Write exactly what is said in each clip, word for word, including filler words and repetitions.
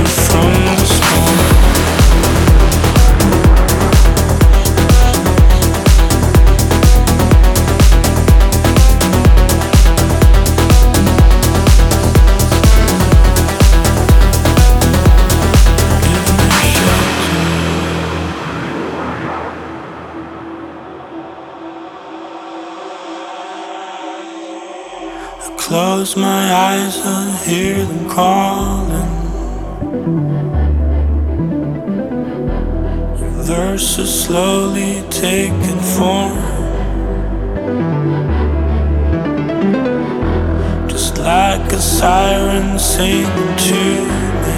from the storm. Close my eyes and hear them calling. Verses slowly taking form, just like a siren singing to me,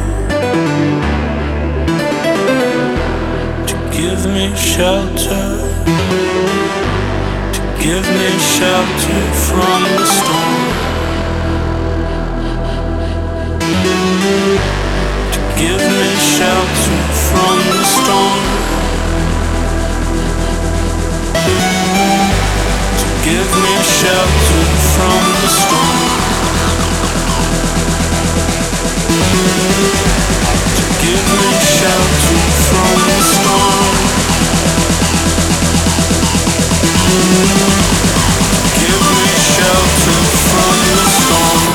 to give me shelter, to give me shelter from the storm. Give me shelter from the storm. To give me shelter from the storm. To give me shelter from the storm. Give me shelter from the storm.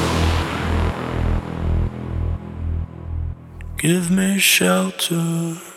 Give me shelter.